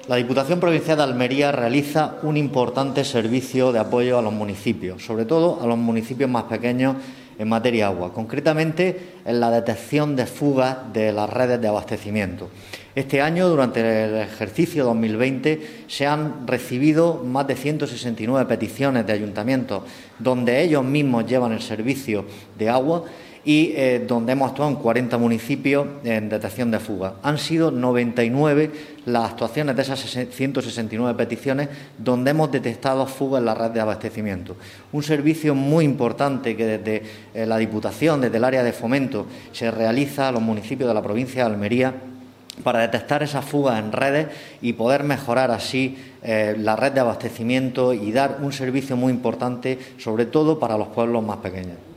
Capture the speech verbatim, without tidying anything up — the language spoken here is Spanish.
La Diputación Provincial de Almería realiza un importante servicio de apoyo a los municipios, sobre todo a los municipios más pequeños en materia de agua, concretamente en la detección de fugas de las redes de abastecimiento. Este año, durante el ejercicio dos mil veinte, se han recibido más de ciento sesenta y nueve peticiones de ayuntamientos donde ellos mismos llevan el servicio de agua y eh, donde hemos actuado en cuarenta municipios en detección de fugas. Han sido noventa y nueve las actuaciones de esas ciento sesenta y nueve peticiones donde hemos detectado fugas en la red de abastecimiento. Un servicio muy importante que desde eh, la Diputación, desde el área de fomento, se realiza a los municipios de la provincia de Almería para detectar esas fugas en redes y poder mejorar así eh, la red de abastecimiento y dar un servicio muy importante, sobre todo para los pueblos más pequeños.